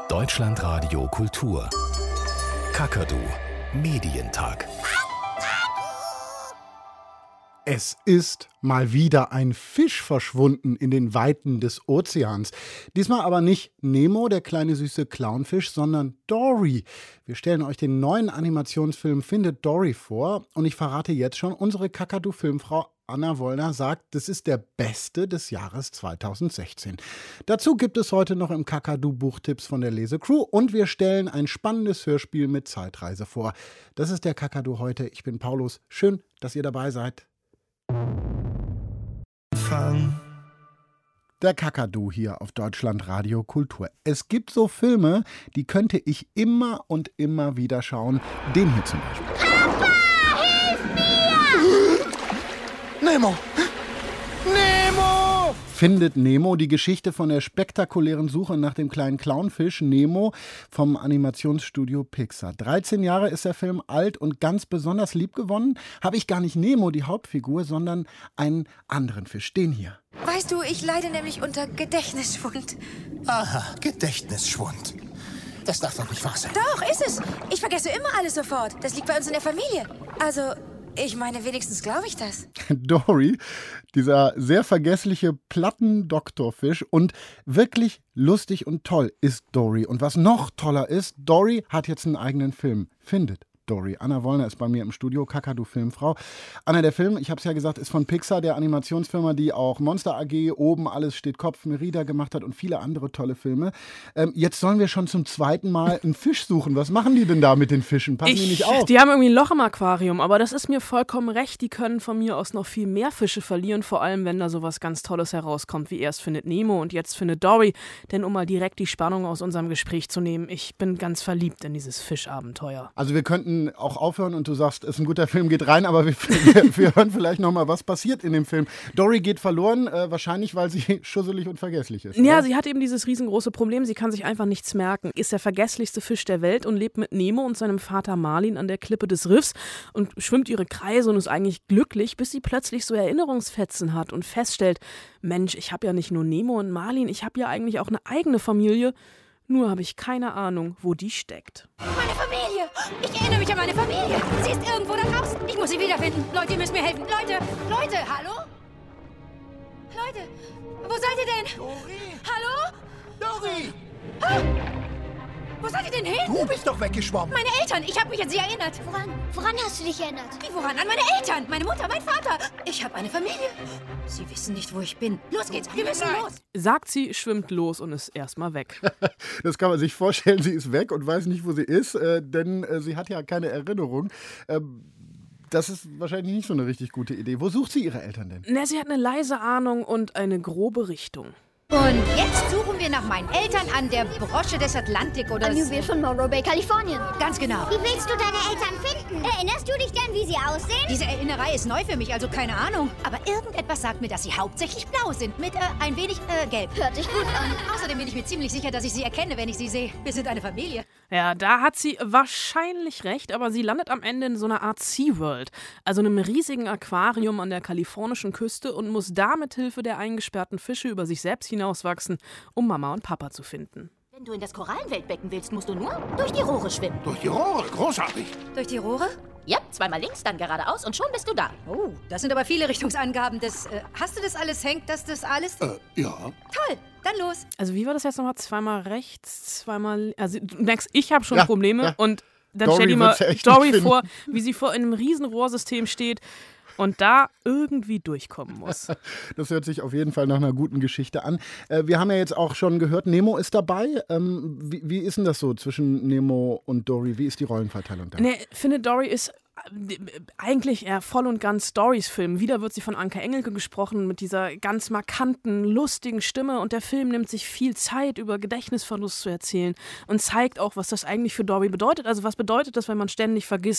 Deutschlandradio Kultur. Kakadu Medientag. Es ist mal wieder ein Fisch verschwunden in den Weiten des Ozeans. Diesmal aber nicht Nemo, der kleine süße Clownfisch, sondern Dory. Wir stellen euch den neuen Animationsfilm Findet Dory vor. Und ich verrate jetzt schon, unsere Kakadu-Filmfrau Anna Wollner sagt, das ist der beste des Jahres 2016. Dazu gibt es heute noch im Kakadu Buchtipps von der Lesecrew und wir stellen ein spannendes Hörspiel mit Zeitreise vor. Das ist der Kakadu heute. Ich bin Paulus. Schön, dass ihr dabei seid. Der Kakadu hier auf Deutschlandradio Kultur. Es gibt so Filme, die könnte ich immer und immer wieder schauen. Den hier zum Beispiel. Papa, hilf mir! Nemo! Nemo! Findet Nemo, die Geschichte von der spektakulären Suche nach dem kleinen Clownfisch Nemo vom Animationsstudio Pixar. 13 Jahre ist der Film alt und ganz besonders liebgewonnen habe ich gar nicht Nemo, die Hauptfigur, sondern einen anderen Fisch, den hier. Weißt du, ich leide nämlich unter Gedächtnisschwund. Aha, Gedächtnisschwund. Das darf doch nicht wahr sein. Doch, ist es. Ich vergesse immer alles sofort. Das liegt bei uns in der Familie. Also, ich meine, wenigstens glaube ich das. Dory, dieser sehr vergessliche Platten-Doktorfisch und wirklich lustig und toll ist Dory. Und was noch toller ist, Dory hat jetzt einen eigenen Film. Findet Dory. Anna Wollner ist bei mir im Studio, Kakadu-Filmfrau. Anna, der Film, ich habe es ja gesagt, ist von Pixar, der Animationsfirma, die auch Monster AG, Oben, Alles steht Kopf, Merida gemacht hat und viele andere tolle Filme. Jetzt sollen wir schon zum zweiten Mal einen Fisch suchen. Was machen die denn da mit den Fischen? Passen die nicht auf? Die haben irgendwie ein Loch im Aquarium, aber das ist mir vollkommen recht. Die können von mir aus noch viel mehr Fische verlieren, vor allem wenn da sowas ganz Tolles herauskommt, wie erst Findet Nemo und jetzt Findet Dory. Denn um mal direkt die Spannung aus unserem Gespräch zu nehmen, ich bin ganz verliebt in dieses Fischabenteuer. Also wir könnten auch aufhören und du sagst, ist ein guter Film, geht rein, aber wir hören vielleicht nochmal, was passiert in dem Film. Dory geht verloren, wahrscheinlich, weil sie schusselig und vergesslich ist. Ja, oder? sie hat eben dieses riesengroße Problem, sie kann sich einfach nichts merken. Ist der vergesslichste Fisch der Welt und lebt mit Nemo und seinem Vater Marlin an der Klippe des Riffs und schwimmt ihre Kreise und ist eigentlich glücklich, bis sie plötzlich so Erinnerungsfetzen hat und feststellt, Mensch, ich habe ja nicht nur Nemo und Marlin, ich habe ja eigentlich auch eine eigene Familie. Nur habe ich keine Ahnung, wo die steckt. Meine Familie! Ich erinnere mich an meine Familie. Sie ist irgendwo da draußen. Ich muss sie wiederfinden. Leute, ihr müsst mir helfen. Leute, hallo? Leute, wo seid ihr denn? Dory! Hallo? Dory! Ah! Wo seid ihr denn hin? Du bist doch weggeschwommen. Meine Eltern, ich habe mich an sie erinnert. Woran hast du dich erinnert? Wie, woran? An meine Eltern, meine Mutter, mein Vater. Ich habe eine Familie. Sie wissen nicht, wo ich bin. Los geht's, wir müssen los. Sagt sie, schwimmt los und ist erstmal weg. Das kann man sich vorstellen, sie ist weg und weiß nicht, wo sie ist, denn sie hat ja keine Erinnerung. Das ist wahrscheinlich nicht so eine richtig gute Idee. Wo sucht sie ihre Eltern denn? Na, sie hat eine leise Ahnung und eine grobe Richtung. Und jetzt suchen wir nach meinen Eltern an der Brosche des Atlantik oder Am Juwel von Morro Bay, Kalifornien. Ganz genau. Wie willst du deine Eltern finden? Erinnerst du dich denn, wie sie aussehen? Diese Erinnerei ist neu für mich, also keine Ahnung. Aber irgendetwas sagt mir, dass sie hauptsächlich blau sind, mit ein wenig gelb. Hört sich gut an. Außerdem bin ich mir ziemlich sicher, dass ich sie erkenne, wenn ich sie sehe. Wir sind eine Familie. Ja, da hat sie wahrscheinlich recht, aber sie landet am Ende in so einer Art SeaWorld, also einem riesigen Aquarium an der kalifornischen Küste und muss da mit Hilfe der eingesperrten Fische über sich selbst hinauswachsen, um Mama und Papa zu finden. Wenn du in das Korallenweltbecken willst, musst du nur durch die Rohre schwimmen. Durch die Rohre, großartig. Durch die Rohre? Ja, zweimal links, dann geradeaus und schon bist du da. Oh, das sind aber viele Richtungsangaben. Hast du das alles? Hängt das alles? Ja. Toll, dann los. Also wie war das jetzt nochmal? Zweimal rechts, zweimal... Also du merkst, ich habe schon Probleme ja. Und dann Dory stell dir mal wird's ja echt Dory nicht vor, wie sie vor einem riesen Rohrsystem steht und da irgendwie durchkommen muss. Das hört sich auf jeden Fall nach einer guten Geschichte an. Wir haben ja jetzt auch schon gehört, Nemo ist dabei. Wie ist denn das so zwischen Nemo und Dory? Wie ist die Rollenverteilung da? Ich finde, Dory ist eigentlich eher voll und ganz Dorys Film. Wieder wird sie von Anke Engelke gesprochen mit dieser ganz markanten, lustigen Stimme und der Film nimmt sich viel Zeit, über Gedächtnisverlust zu erzählen und zeigt auch, was das eigentlich für Dory bedeutet. Also was bedeutet das, wenn man ständig vergisst,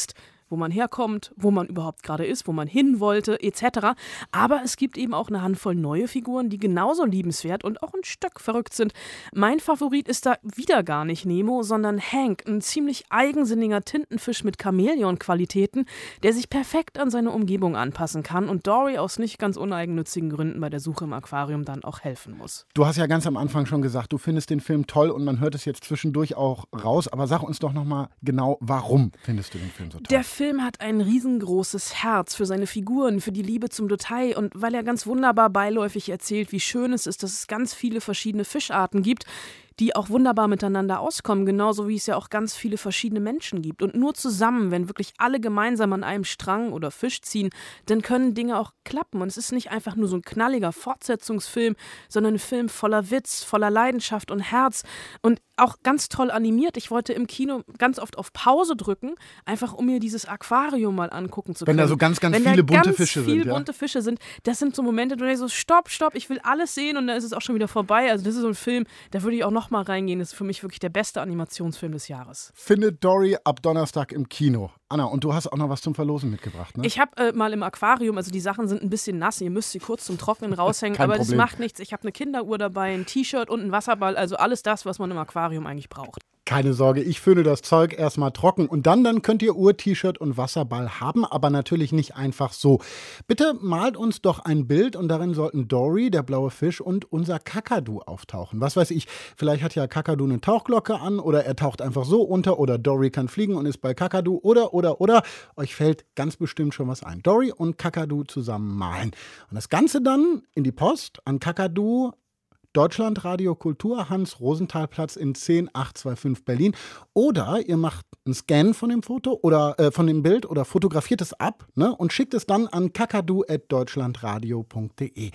wo man herkommt, wo man überhaupt gerade ist, wo man hin wollte, etc. Aber es gibt eben auch eine Handvoll neue Figuren, die genauso liebenswert und auch ein Stück verrückt sind. Mein Favorit ist da wieder gar nicht Nemo, sondern Hank, ein ziemlich eigensinniger Tintenfisch mit Chamäleon-Qualitäten, der sich perfekt an seine Umgebung anpassen kann und Dory aus nicht ganz uneigennützigen Gründen bei der Suche im Aquarium dann auch helfen muss. Du hast ja ganz am Anfang schon gesagt, du findest den Film toll und man hört es jetzt zwischendurch auch raus. Aber sag uns doch nochmal genau, warum findest du den Film so toll? Der Film hat ein riesengroßes Herz für seine Figuren, für die Liebe zum Detail und weil er ganz wunderbar beiläufig erzählt, wie schön es ist, dass es ganz viele verschiedene Fischarten gibt, die auch wunderbar miteinander auskommen, genauso wie es ja auch ganz viele verschiedene Menschen gibt. Und nur zusammen, wenn wirklich alle gemeinsam an einem Strang oder Fisch ziehen, dann können Dinge auch klappen. Und es ist nicht einfach nur so ein knalliger Fortsetzungsfilm, sondern ein Film voller Witz, voller Leidenschaft und Herz und auch ganz toll animiert. Ich wollte im Kino ganz oft auf Pause drücken, einfach um mir dieses Aquarium mal angucken zu können. Wenn da so ganz viele bunte Fische sind. Wenn da ganz viele bunte Fische sind, das sind so Momente, wo du denkst so, stopp, ich will alles sehen und dann ist es auch schon wieder vorbei. Also das ist so ein Film, da würde ich auch noch mal reingehen. Das ist für mich wirklich der beste Animationsfilm des Jahres. Findet Dory ab Donnerstag im Kino. Anna, und du hast auch noch was zum Verlosen mitgebracht, ne? Ich habe mal im Aquarium, also die Sachen sind ein bisschen nass, ihr müsst sie kurz zum Trocknen raushängen, Kein aber Problem. das macht nichts. Ich habe eine Kinderuhr dabei, ein T-Shirt und einen Wasserball, also alles das, was man im Aquarium eigentlich braucht. Keine Sorge, ich föhne das Zeug erstmal trocken und dann könnt ihr Uhr, T-Shirt und Wasserball haben, aber natürlich nicht einfach so. Bitte malt uns doch ein Bild und darin sollten Dory, der blaue Fisch und unser Kakadu auftauchen. Was weiß ich, vielleicht hat ja Kakadu eine Tauchglocke an oder er taucht einfach so unter oder Dory kann fliegen und ist bei Kakadu oder. Euch fällt ganz bestimmt schon was ein. Dory und Kakadu zusammen malen. Und das Ganze dann in die Post an Kakadu, Deutschland Radio Kultur, Hans-Rosenthal-Platz in 10825 Berlin. Oder ihr macht einen Scan von dem Foto oder von dem Bild oder fotografiert es ab, ne, und schickt es dann an kakadu@deutschlandradio.de.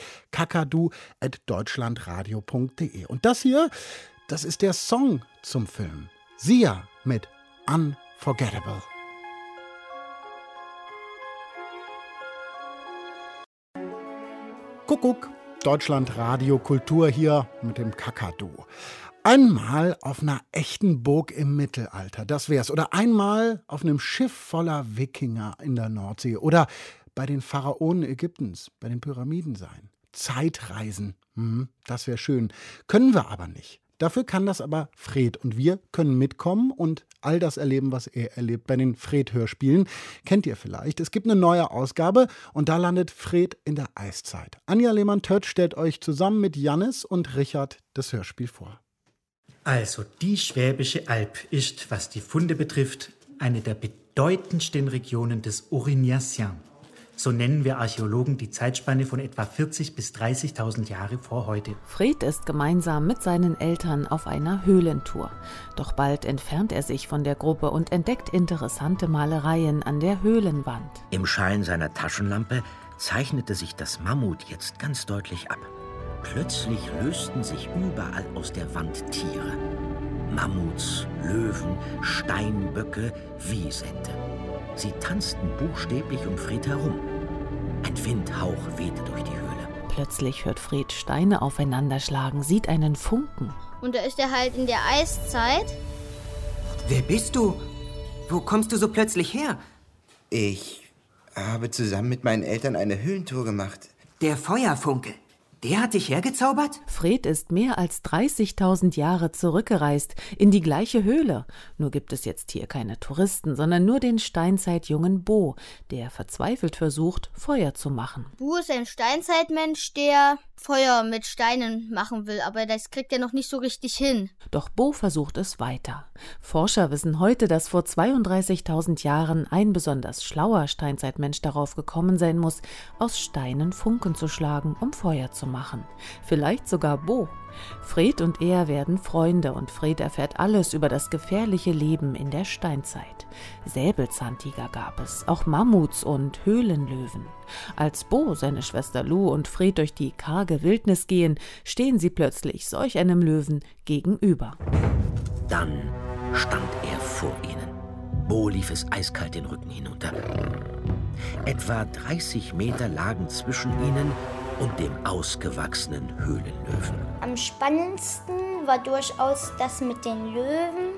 kakadu@deutschlandradio.de. Und das hier, das ist der Song zum Film. Sia mit Unforgettable. Kuckuck. Deutschland Radio Kultur hier mit dem Kakadu. Einmal auf einer echten Burg im Mittelalter, das wär's. Oder einmal auf einem Schiff voller Wikinger in der Nordsee. Oder bei den Pharaonen Ägyptens, bei den Pyramiden sein. Zeitreisen, das wäre schön. Können wir aber nicht. Dafür kann das aber Fred und wir können mitkommen und all das erleben, was er erlebt bei den Fred-Hörspielen. Kennt ihr vielleicht? Es gibt eine neue Ausgabe und da landet Fred in der Eiszeit. Anja Lehmann-Tötsch stellt euch zusammen mit Jannis und Richard das Hörspiel vor. Also, die Schwäbische Alb ist, was die Funde betrifft, eine der bedeutendsten Regionen des Aurignaciens. So nennen wir Archäologen die Zeitspanne von etwa 40.000 bis 30.000 Jahre vor heute. Fred ist gemeinsam mit seinen Eltern auf einer Höhlentour. Doch bald entfernt er sich von der Gruppe und entdeckt interessante Malereien an der Höhlenwand. Im Schein seiner Taschenlampe zeichnete sich das Mammut jetzt ganz deutlich ab. Plötzlich lösten sich überall aus der Wand Tiere. Mammuts, Löwen, Steinböcke, Wiesente. Sie tanzten buchstäblich um Fred herum. Ein Windhauch wehte durch die Höhle. Plötzlich hört Fred Steine aufeinanderschlagen, sieht einen Funken. Und da ist er halt in der Eiszeit. Wer bist du? Wo kommst du so plötzlich her? Ich habe zusammen mit meinen Eltern eine Höhlentour gemacht. Der Feuerfunke. Der hat dich hergezaubert? Fred ist mehr als 30.000 Jahre zurückgereist, in die gleiche Höhle. Nur gibt es jetzt hier keine Touristen, sondern nur den Steinzeitjungen Bo, der verzweifelt versucht, Feuer zu machen. Bo ist ein Steinzeitmensch, der Feuer mit Steinen machen will, aber das kriegt er noch nicht so richtig hin. Doch Bo versucht es weiter. Forscher wissen heute, dass vor 32.000 Jahren ein besonders schlauer Steinzeitmensch darauf gekommen sein muss, aus Steinen Funken zu schlagen, um Feuer zu machen. Vielleicht sogar Bo. Fred und er werden Freunde und Fred erfährt alles über das gefährliche Leben in der Steinzeit. Säbelzahntiger gab es, auch Mammuts und Höhlenlöwen. Als Bo, seine Schwester Lou und Fred durch die karge Wildnis gehen, stehen sie plötzlich solch einem Löwen gegenüber. Dann stand er vor ihnen. Bo lief es eiskalt den Rücken hinunter. Etwa 30 Meter lagen zwischen ihnen und dem ausgewachsenen Höhlenlöwen. Am spannendsten war durchaus das mit den Löwen.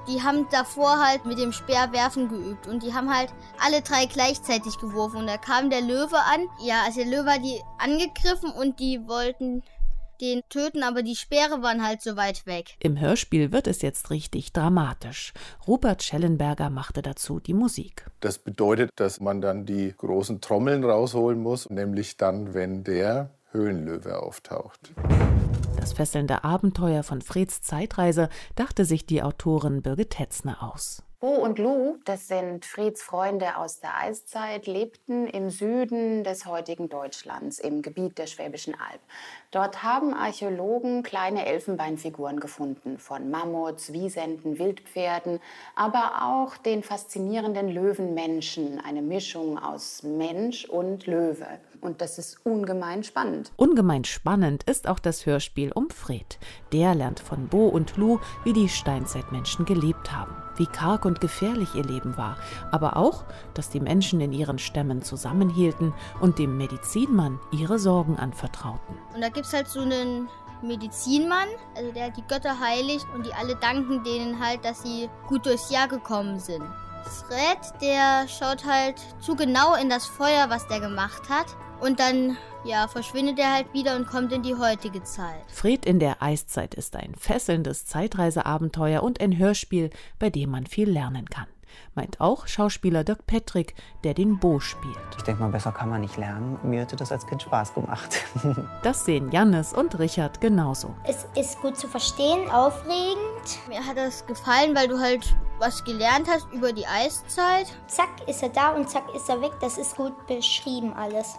Die haben davor halt mit dem Speerwerfen geübt und die haben halt alle 3 gleichzeitig geworfen. Und da kam der Löwe an. Ja, also der Löwe hat die angegriffen und die wollten den töten, aber die Speere waren halt so weit weg. Im Hörspiel wird es jetzt richtig dramatisch. Rupert Schellenberger machte dazu die Musik. Das bedeutet, dass man dann die großen Trommeln rausholen muss, nämlich dann, wenn der Höhlenlöwe auftaucht. Das fesselnde Abenteuer von Freds Zeitreise dachte sich die Autorin Birgit Tetzner aus. Bo und Lu, das sind Freds Freunde aus der Eiszeit, lebten im Süden des heutigen Deutschlands, im Gebiet der Schwäbischen Alb. Dort haben Archäologen kleine Elfenbeinfiguren gefunden, von Mammuts, Wisenten, Wildpferden, aber auch den faszinierenden Löwenmenschen, eine Mischung aus Mensch und Löwe. Und das ist ungemein spannend. Ungemein spannend ist auch das Hörspiel um Fred. Der lernt von Bo und Lu, wie die Steinzeitmenschen gelebt haben, wie karg und gefährlich ihr Leben war, aber auch, dass die Menschen in ihren Stämmen zusammenhielten und dem Medizinmann ihre Sorgen anvertrauten. Und da gibt's halt so einen Medizinmann, also der die Götter heiligt und die alle danken denen halt, dass sie gut durchs Jahr gekommen sind. Fred, der schaut halt zu genau in das Feuer, was der gemacht hat. Und dann, verschwindet er halt wieder und kommt in die heutige Zeit. Fred in der Eiszeit ist ein fesselndes Zeitreiseabenteuer und ein Hörspiel, bei dem man viel lernen kann. Meint auch Schauspieler Dirk Pettrick, der den Bo spielt. Ich denke mal, besser kann man nicht lernen. Mir hätte das als Kind Spaß gemacht. Das sehen Jannis und Richard genauso. Es ist gut zu verstehen, aufregend. Mir hat das gefallen, weil du halt was gelernt hast über die Eiszeit. Zack ist er da und zack ist er weg. Das ist gut beschrieben alles.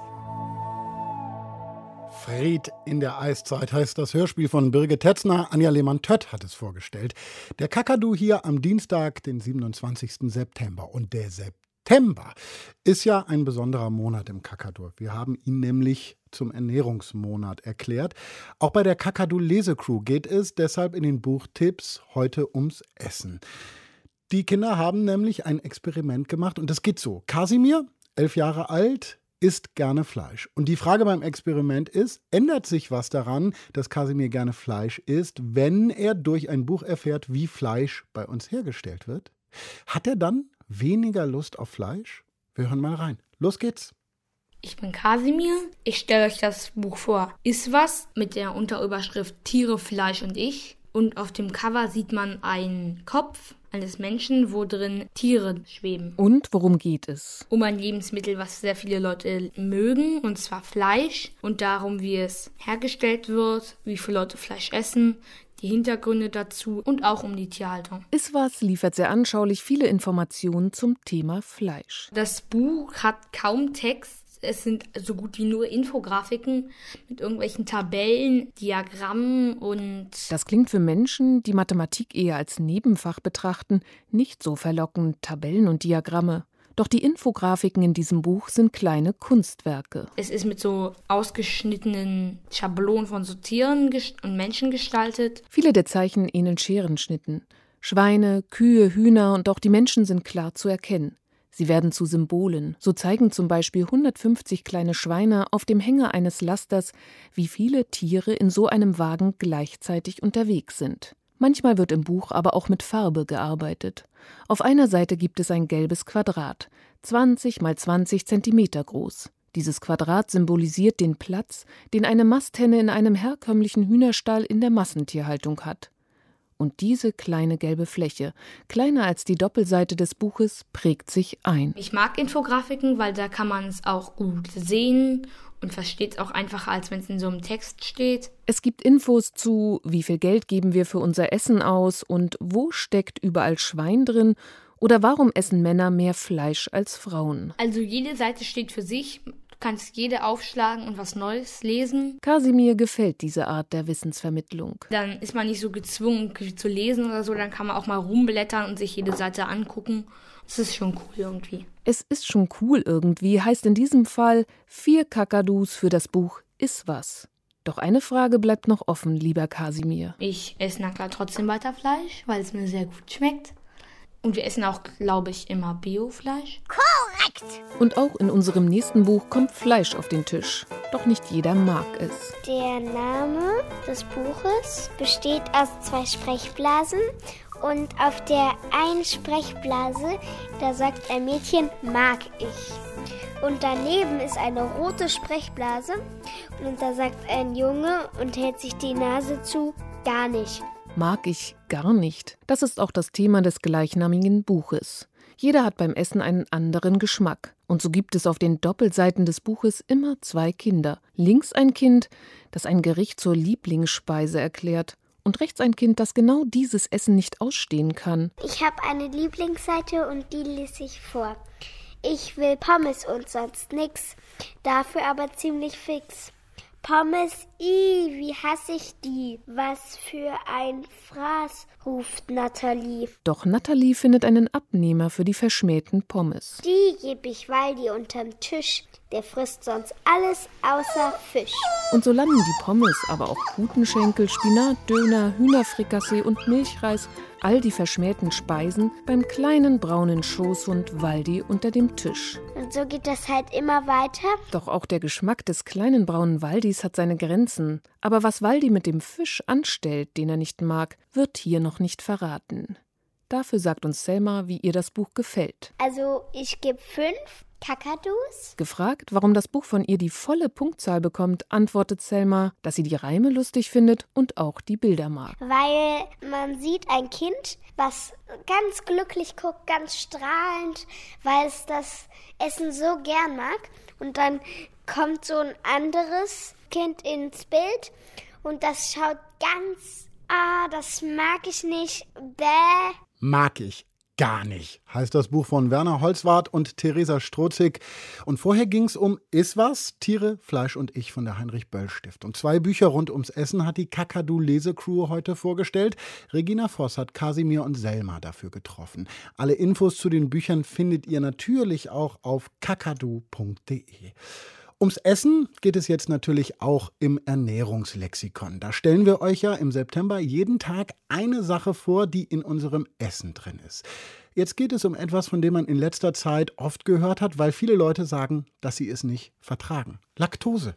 Fred in der Eiszeit heißt das Hörspiel von Birgit Tetzner. Anja Lehmann-Tött hat es vorgestellt. Der Kakadu hier am Dienstag, den 27. September. Und der September ist ja ein besonderer Monat im Kakadu. Wir haben ihn nämlich zum Ernährungsmonat erklärt. Auch bei der Kakadu-Lesecrew geht es deshalb in den Buchtipps heute ums Essen. Die Kinder haben nämlich ein Experiment gemacht und das geht so. Kasimir, 11 Jahre alt, isst gerne Fleisch. Und die Frage beim Experiment ist, ändert sich was daran, dass Kasimir gerne Fleisch isst, wenn er durch ein Buch erfährt, wie Fleisch bei uns hergestellt wird? Hat er dann weniger Lust auf Fleisch? Wir hören mal rein. Los geht's. Ich bin Kasimir. Ich stelle euch das Buch vor. Iss was mit der Unterüberschrift Tiere, Fleisch und ich. Und auf dem Cover sieht man einen Kopf eines Menschen, wo drin Tiere schweben. Und worum geht es? Um ein Lebensmittel, was sehr viele Leute mögen, und zwar Fleisch. Und darum, wie es hergestellt wird, wie viele Leute Fleisch essen, die Hintergründe dazu und auch um die Tierhaltung. Iss was liefert sehr anschaulich viele Informationen zum Thema Fleisch. Das Buch hat kaum Text. Es sind so gut wie nur Infografiken mit irgendwelchen Tabellen, Diagrammen und... Das klingt für Menschen, die Mathematik eher als Nebenfach betrachten, nicht so verlockend, Tabellen und Diagramme. Doch die Infografiken in diesem Buch sind kleine Kunstwerke. Es ist mit so ausgeschnittenen Schablonen von so Tieren und Menschen gestaltet. Viele der Zeichen ähneln Scherenschnitten. Schweine, Kühe, Hühner und auch die Menschen sind klar zu erkennen. Sie werden zu Symbolen. So zeigen zum Beispiel 150 kleine Schweine auf dem Hänger eines Lasters, wie viele Tiere in so einem Wagen gleichzeitig unterwegs sind. Manchmal wird im Buch aber auch mit Farbe gearbeitet. Auf einer Seite gibt es ein gelbes Quadrat, 20 mal 20 Zentimeter groß. Dieses Quadrat symbolisiert den Platz, den eine Masthenne in einem herkömmlichen Hühnerstall in der Massentierhaltung hat. Und diese kleine gelbe Fläche, kleiner als die Doppelseite des Buches, prägt sich ein. Ich mag Infografiken, weil da kann man es auch gut sehen und versteht es auch einfacher, als wenn es in so einem Text steht. Es gibt Infos zu, wie viel Geld geben wir für unser Essen aus und wo steckt überall Schwein drin oder warum essen Männer mehr Fleisch als Frauen. Also jede Seite steht für sich. Du kannst jede aufschlagen und was Neues lesen. Kasimir gefällt diese Art der Wissensvermittlung. Dann ist man nicht so gezwungen zu lesen oder so, dann kann man auch mal rumblättern und sich jede Seite angucken. Das ist schon cool irgendwie. Es ist schon cool irgendwie, heißt in diesem Fall 4 Kakadus für das Buch Iss was. Doch eine Frage bleibt noch offen, lieber Kasimir. Ich esse na klar trotzdem weiter Fleisch, weil es mir sehr gut schmeckt. Und wir essen auch, glaube ich, immer Biofleisch. Korrekt! Und auch in unserem nächsten Buch kommt Fleisch auf den Tisch. Doch nicht jeder mag es. Der Name des Buches besteht aus 2 Sprechblasen Und auf der einen Sprechblase, da sagt ein Mädchen, mag ich. Und daneben ist eine rote Sprechblase und da sagt ein Junge und hält sich die Nase zu, gar nicht. Mag ich gar nicht. Das ist auch das Thema des gleichnamigen Buches. Jeder hat beim Essen einen anderen Geschmack. Und so gibt es auf den Doppelseiten des Buches immer 2 Kinder. Links ein Kind, das ein Gericht zur Lieblingsspeise erklärt. Und rechts ein Kind, das genau dieses Essen nicht ausstehen kann. Ich habe eine Lieblingsseite und die lese ich vor. Ich will Pommes und sonst nix, dafür aber ziemlich fix. Pommes, wie hasse ich die? Was für ein Fraß, ruft Nathalie. Doch Nathalie findet einen Abnehmer für die verschmähten Pommes. Die geb ich Waldi unterm Tisch, der frisst sonst alles außer Fisch. Und so landen die Pommes, aber auch Putenschenkel, Spinat, Döner, Hühnerfrikassee und Milchreis, all die verschmähten Speisen, beim kleinen braunen Schoßhund Waldi unter dem Tisch. Und so geht das halt immer weiter. Doch auch der Geschmack des kleinen braunen Waldis hat seine Grenzen. Aber was Waldi mit dem Fisch anstellt, den er nicht mag, wird hier noch nicht verraten. Dafür sagt uns Selma, wie ihr das Buch gefällt. Also ich gebe 5 Kakadus. Gefragt, warum das Buch von ihr die volle Punktzahl bekommt, antwortet Selma, dass sie die Reime lustig findet und auch die Bilder mag. Weil man sieht ein Kind, was ganz glücklich guckt, ganz strahlend, weil es das Essen so gern mag. Und dann kommt so ein anderes Kind ins Bild und das schaut ganz, das mag ich nicht, bäh. Mag ich gar nicht, heißt das Buch von Werner Holzwarth und Theresa Strohzig. Und vorher ging es um Iswas, Tiere, Fleisch und ich von der Heinrich-Böll-Stiftung. 2 Bücher rund ums Essen hat die Kakadu-Lesecrew heute vorgestellt. Regina Voss hat Kasimir und Selma dafür getroffen. Alle Infos zu den Büchern findet ihr natürlich auch auf kakadu.de. Ums Essen geht es jetzt natürlich auch im Ernährungslexikon. Da stellen wir euch ja im September jeden Tag eine Sache vor, die in unserem Essen drin ist. Jetzt geht es um etwas, von dem man in letzter Zeit oft gehört hat, weil viele Leute sagen, dass sie es nicht vertragen. Laktose.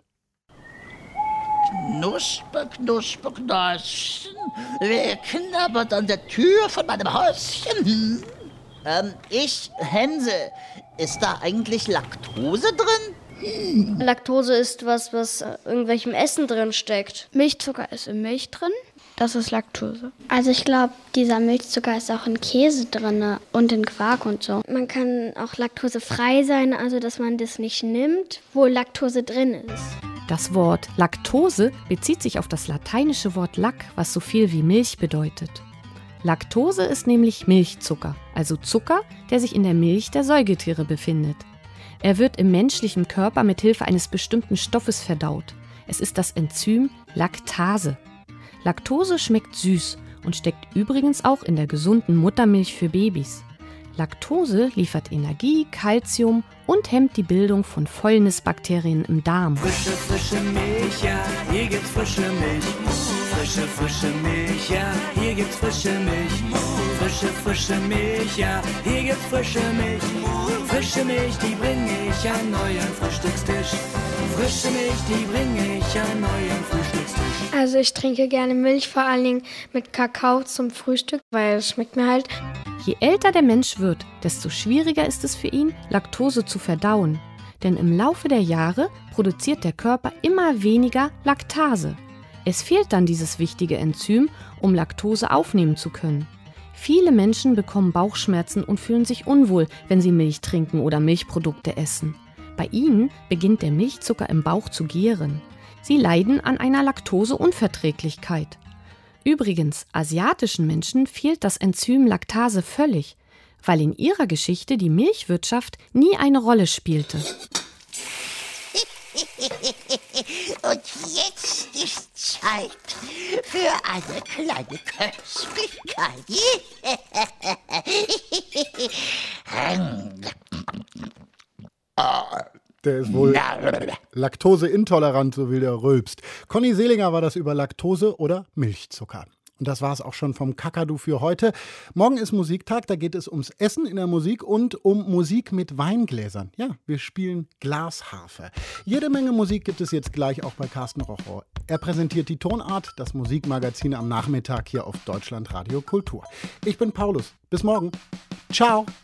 Knusper, knusper, Knöschen. Wer knabbert an der Tür von meinem Häuschen? Ich, Hänsel. Ist da eigentlich Laktose drin? Laktose ist was irgendwelchem Essen drin steckt. Milchzucker ist in Milch drin. Das ist Laktose. Also ich glaube, dieser Milchzucker ist auch in Käse drin und in Quark und so. Man kann auch laktosefrei sein, also dass man das nicht nimmt, wo Laktose drin ist. Das Wort Laktose bezieht sich auf das lateinische Wort Lack, was so viel wie Milch bedeutet. Laktose ist nämlich Milchzucker, also Zucker, der sich in der Milch der Säugetiere befindet. Er wird im menschlichen Körper mit Hilfe eines bestimmten Stoffes verdaut. Es ist das Enzym Laktase. Laktose schmeckt süß und steckt übrigens auch in der gesunden Muttermilch für Babys. Laktose liefert Energie, Calcium und hemmt die Bildung von Fäulnisbakterien im Darm. Frische Milch, ja, hier gibt's frische Milch. Frische Milch, ja, hier gibt's frische Milch. Frische Milch, ja, hier gibt's frische Milch. Frische Milch, die bring ich an euren Frühstückstisch. Frische Milch, die bring ich an euren Frühstückstisch. Also ich trinke gerne Milch, vor allen Dingen mit Kakao zum Frühstück, weil es schmeckt mir halt. Je älter der Mensch wird, desto schwieriger ist es für ihn, Laktose zu verdauen. Denn im Laufe der Jahre produziert der Körper immer weniger Laktase. Es fehlt dann dieses wichtige Enzym, um Laktose aufnehmen zu können. Viele Menschen bekommen Bauchschmerzen und fühlen sich unwohl, wenn sie Milch trinken oder Milchprodukte essen. Bei ihnen beginnt der Milchzucker im Bauch zu gären. Sie leiden an einer Laktoseunverträglichkeit. Übrigens, asiatischen Menschen fehlt das Enzym Laktase völlig, weil in ihrer Geschichte die Milchwirtschaft nie eine Rolle spielte. Und jetzt ist Zeit für eine kleine Köstlichkeit. Der ist wohl laktoseintolerant, so will der rülpst. Conny Selinger war das über Laktose oder Milchzucker. Und das war es auch schon vom Kakadu für heute. Morgen ist Musiktag, da geht es ums Essen in der Musik und um Musik mit Weingläsern. Ja, wir spielen Glasharfe. Jede Menge Musik gibt es jetzt gleich auch bei Carsten Rochow. Er präsentiert die Tonart, das Musikmagazin am Nachmittag hier auf Deutschlandradio Kultur. Ich bin Paulus. Bis morgen. Ciao.